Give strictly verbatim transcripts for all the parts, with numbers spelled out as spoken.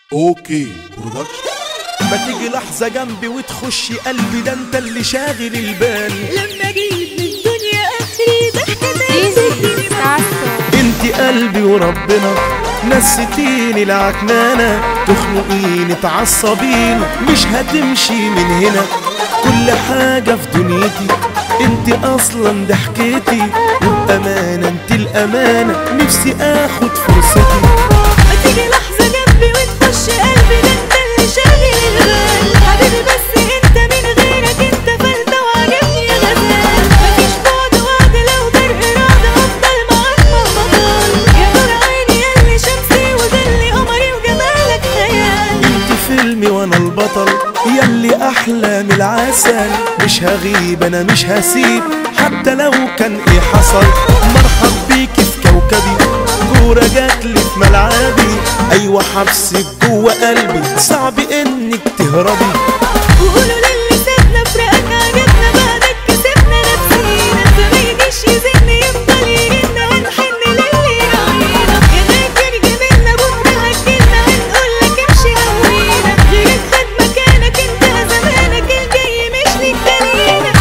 اوكي برودكشن. ما تيجي لحظة جنبي وتخشي قلبي، ده انت اللي شاغل البال. لما جيت من الدنيا اخري ضحكتك انت قلبي وربنا نسيتيني العكنانة، تخنقيني تعصبيني مش هتمشي من هنا. كل حاجة في دنيتي انت اصلا ضحكتي، والامانة انت الامانة نفسي اخد فرصتي. ما تيجي لحظة جنبي وتخش قلبي، ده انت اللي شاغل البال. حبيبي بس انت من غيرك انت فلتة وعجبني يا غزال. مفيش بعد وعد لو برق إرادة افضل معاك مهما طال. يا نور عيني ياللي شمسي وظلي قمري وجمالك خيال. انت فيلمي وانا البطل ياللي احلى من العسل. مش هغيب انا مش هسيب حتى لو كان ايه حصل. مرحب بيكي في كوكبي، كورة جاتلي في ملعبي. ايوه حبسك جوه قلبي صعب انك تهربي. وقولوا للي سابنا فراقك عجبنا، بعدك كسبنا نفسينا. فما يجيش يزن يفضل يرن هنحن للي راعينا. يا ناكر جميلنا بكره هتجيلنا هنقولك امشي هوينا. غيرك خد مكانك انتهى زمانك الجاي مش ليك تانينا.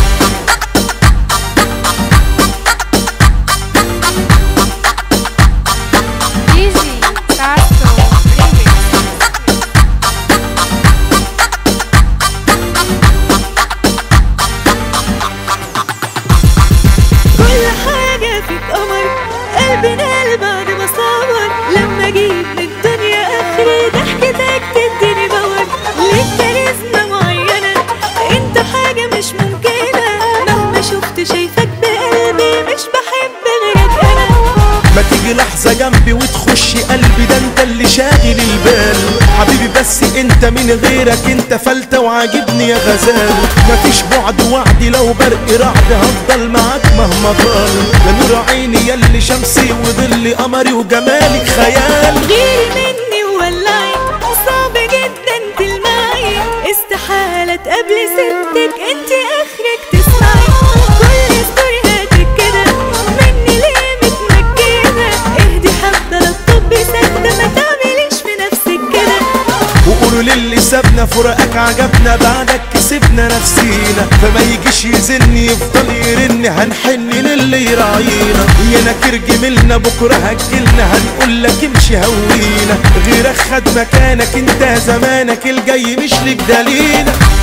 كل حاجة فيك قمر، قلبي نال بعد ما صبر. لما جيت من الدنيا اخري ضحكتك تديني باور. ليك كاريزما معينة انت حاجة مش ممكنة. مهما شفت شايفك بقلبي مش بحب غيرك انا. ما تيجي لحظة جنبي وتخشي قلبي، ده انت اللي شاغل البال. حبيبي بس انت من غيرك انت فلتة وعاجبني يا غزال. مفيش بعد وعدي لو برق رعد هفضل معاك مهما طال. يا نور عيني ياللي شمسي وظلي قمري وجمالك خيال. غيري مني وولعي صعب جدا تلمعي. استحالة تقابلي ستك انت اخرك تسمعي. كل ستوريهاتك كده مني ليه متمكنة. اهدي حبة لا تطبي سكتة، ما تعمليش في نفسك كده. وقولوا للي سابنا فراقك عجبنا، بعدك كسبنا نفسينا. فما يجيش يزن يفضل يرن هنحن للي يراعينا. يا ناكر جميلنا بكره هتجيلنا هنقولك امشي هوينا. غيرك خد مكانك انت زمانك الجاي مش ليك دلينا.